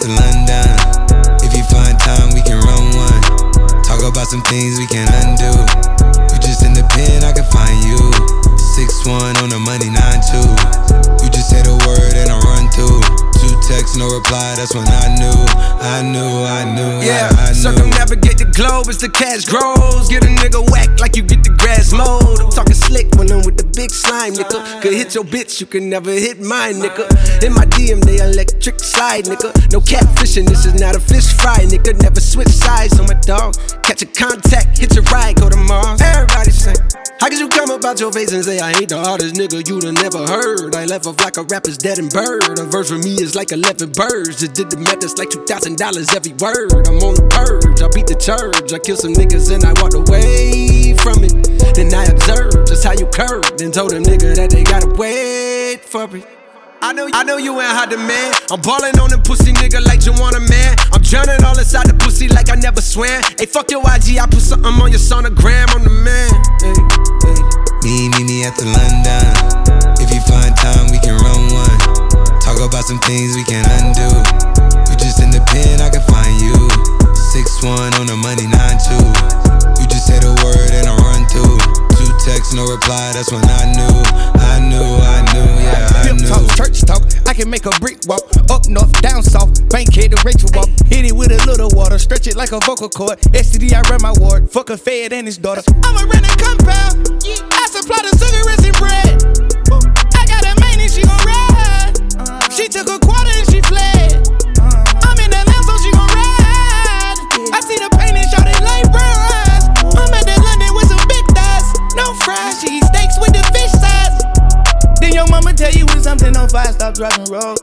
after London. If you find time, we can run one. Talk about some things we can undo. You just in the pen, I can find you. 6'1" on the money, 9'2". You just say the word and I run through. 2 texts, no reply, that's when I knew. Yeah, circumnavigate the globe as the cash grows. Get a nigga whack like you get the grass mowed. I'm talking slick when I'm with the big slime, nigga. Could hit your bitch, you can never hit mine, nigga. In my DM, they electric slide, nigga. No catfishing, this is not a fish fry, nigga. Never switch sides on my dog. Catch a contact, hit your ride, go to Mars. Everybody sing. How could you come about your face and say I ain't the hardest nigga you'd have never heard? I left off like a rapper's dead and bird. A verse for me is like 11 birds. Just did the math, that's like $2,000 every word. I'm on the purge, I beat the church. I killed some niggas and I walked away from it. Then I observed just how you curved and told them nigga that they gotta wait for it. I know you ain't hot demand. I'm ballin' on them pussy nigga like you want a man. I'm drowning all inside the pussy like I never swam. Hey, fuck your IG, I put something on your sonogram. I'm the man. Hey, hey. Meet me after London. If you find time, we can run one. Talk about some things we can undo. You just in the pen, I can find you. 6'1" on the money, 9'2". You just say the word and I run through. 2 texts, no reply, that's when I knew, yeah, I knew. Talk, church talk, I can make a brick walk. Up north, down south, Bankhead to Rachel walk. Hit it with a little water, stretch it like a vocal cord. STD, I run my ward, fuck a fed and his daughter. I'm a renting compound, I supply the cigarettes and bread. I got a main and she gon' ride. She took a quarter and she fled. I'm in that lamb so she gon' ride. I see the pain and shot it like brown eyes. I'm at that London with some big thighs. No fries, she eat steaks with the fish size. Then your mama tell you when something on fire, stop driving road.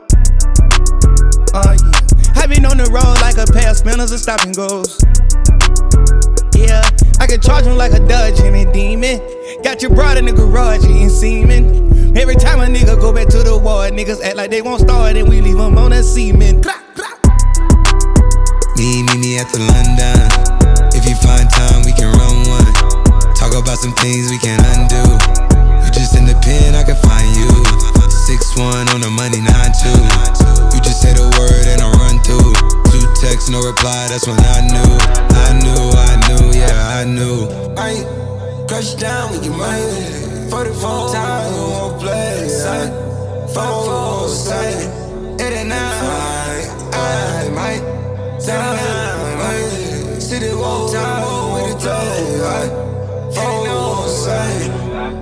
Yeah, I been on the road like a pair of spinners and stop and goes. Yeah, I can charge him like a Dodge and a demon. Got your broad in the garage eating semen. Every time a nigga go back to the war, niggas act like they won't start and we leave them on a semen. Meet me after London. If you find time, we can run one. Talk about some things we can undo. You just in the pen, I can find you. 6'1" on the money, 9'2". You just say the word and I run through. 2 texts, no reply, that's when I knew, yeah, I knew. I crush down with your money. 44 times, won't play. 4 sight. 89, I might down. City wall time with a toe. 4 sight.